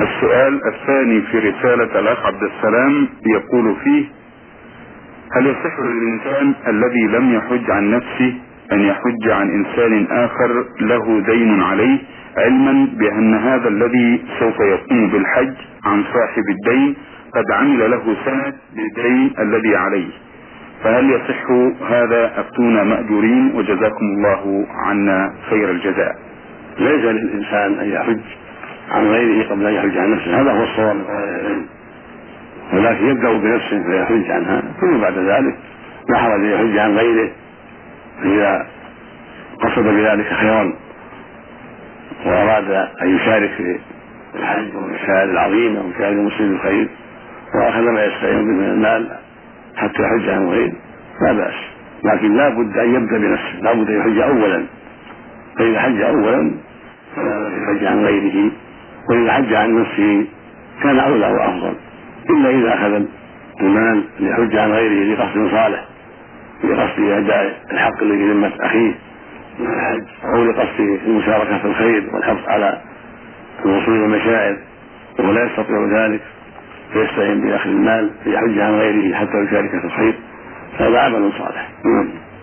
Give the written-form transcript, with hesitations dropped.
السؤال الثاني في رسالة الأخ عبد السلام يقول فيه: هل يصح للإنسان الذي لم يحج عن نفسه أن يحج عن إنسان آخر له دين عليه، علما بأن هذا الذي سوف يقوم بالحج عن صاحب الدين قد عمل له سند للدين الذي عليه، فهل يصح هذا؟ أفتونا مأجورين وجزاكم الله عنا خير الجزاء. ليس للإنسان أن يحج عن غيره قبل أن يحج عن نفسه، هذا هو الصواب، ولكن يبدأ بنفسه فيحج عنها، ثم بعد ذلك لا حرج أن يحج عن غيره إذا قصد بذلك خيرا وأراد أن يشارك في الحج والمشاعر العظيمة ومشاعر المسلم الخير وأخذ ما يستعين به من المال حتى يحج عن غيره لا بأس، لكن لا بد أن يبدأ بنفسه، لا بد أن يحج أولا، فإذا حج أولا فلا يحج عن غيره، وإذا حج عن نفسه كان أولى وأفضل، إلا إذا أخذ المال ليحج عن غيره لقصد صالح، لقصد أداء الحق الذي ذمة أخيه من الحج، أو لقصد المشاركة في الخير والحرص على الوصول إلى المشاعر وهو لا يستطيع ذلك فيستعين بأخذ المال ليحج عن غيره حتى يشارك في الخير، هذا عمل صالح.